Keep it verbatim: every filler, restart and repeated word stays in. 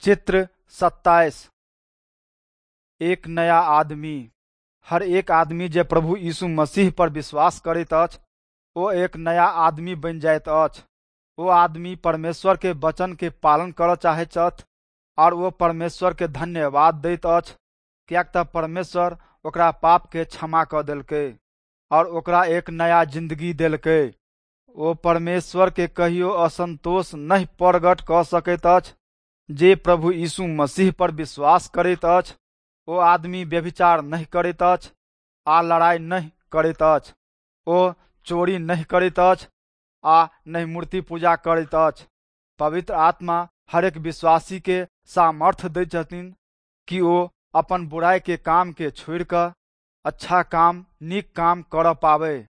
चित्र सत्ताईस। एक नया आदमी। हर एक आदमी जे प्रभु यीशु मसीह पर विश्वास करैत अछि ओ एक नया आदमी बनि जाइत अछि। ओ आदमी परमेश्वर के वचन के पालन करय चाहैत अछि और वो परमेश्वर के धन्यवाद दैत अछि, कियाक तऽ परमेश्वर ओकरा पाप के क्षमा कऽ देलकै और ओकरा एक नया जिंदगी देलकै। ओ परमेश्वर के कहियो असंतोष नहीं प्रकट कऽ सकैत अछि। जे प्रभु यीशु मसीह पर विश्वास करैत अछि ओ आदमी व्यभिचार नहीं करैत अछि, आ लड़ाई नहीं करैत अछि, ओ चोरी नहीं करैत अछि, आ नहीं मूर्ति पूजा करैत अछि। पवित्र आत्मा हर एक विश्वासी के सामर्थ दै छथिन कि ओ अपन बुराई के काम के छोड़ि कऽ अच्छा काम, नीक काम करऽ पावे।